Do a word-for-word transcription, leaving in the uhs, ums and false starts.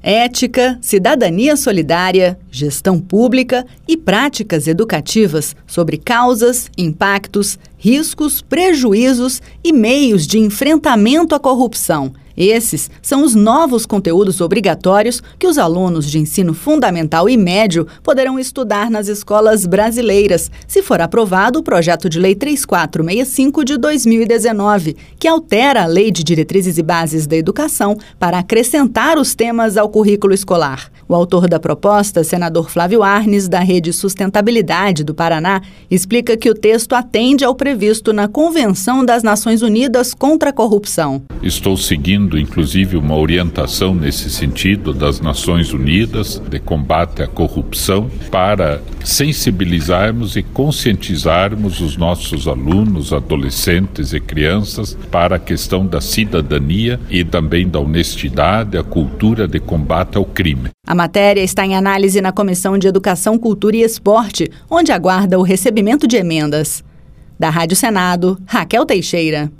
Ética, cidadania solidária, gestão pública e práticas educativas sobre causas, impactos, riscos, prejuízos e meios de enfrentamento à corrupção. Esses são os novos conteúdos obrigatórios que os alunos de ensino fundamental e médio poderão estudar nas escolas brasileiras, se for aprovado o projeto de lei três mil quatrocentos e sessenta e cinco de dois mil e dezenove, que altera a Lei de Diretrizes e Bases da Educação para acrescentar os temas ao currículo escolar. O autor da proposta, senador Flávio Arnes, da Rede Sustentabilidade do Paraná, explica que o texto atende ao previsto na Convenção das Nações Unidas contra a Corrupção. Estou seguindo, inclusive, uma orientação nesse sentido das Nações Unidas de combate à corrupção para sensibilizarmos e conscientizarmos os nossos alunos, adolescentes e crianças para a questão da cidadania e também da honestidade, a cultura de combate ao crime. A matéria está em análise na Comissão de Educação, Cultura e Esporte, onde aguarda o recebimento de emendas. Da Rádio Senado, Raquel Teixeira.